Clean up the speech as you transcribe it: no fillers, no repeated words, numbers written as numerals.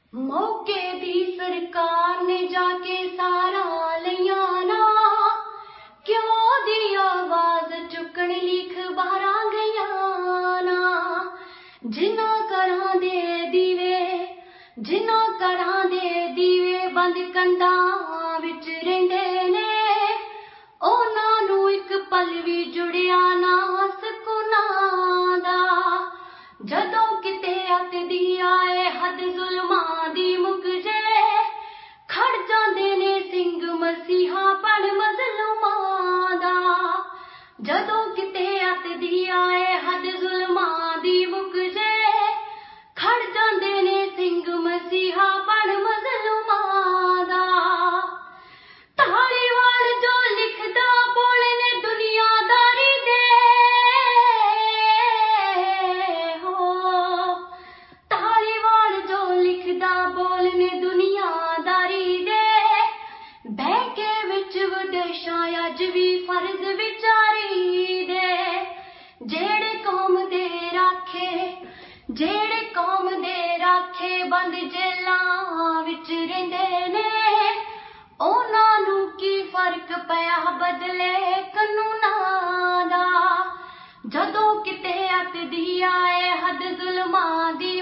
मौके दी सरकार ने जाके सारा लिया ना, क्यों दी आवाज चुकन लिख बाहरा गया ना। जिन्ना घरां दे दीवे बंद कंधां विच रहिंदे ने, उन्हां नूं इक पल भी जुड़िया ना सकूनां दा। जदों किते अतदी आए हद जुल्मां दी मुक जे, खड़ जांदे ने सिंह मसीहा बन मज़लूमां दा। जदों किते अतदी आए हद जुल्मां दी मुक जे, खड़ जांदे ने सिंह मसीहा बन मज़लूमां दा। धालीवाल जो लिखदा बोल ने दुनियादारी दे, हो धालीवाल जो लिखदा बोल ने दुनियादारी दे। बहके विच विदेशां अज भी फर्ज विचारी दे। जेड़े कौम दे राखे बंद जेलां विच रहिंदे ने, उन्हां नूं की फर्क पिया बदले कानूनां दा। जदों किते अतदी आए हद जुल्मां दी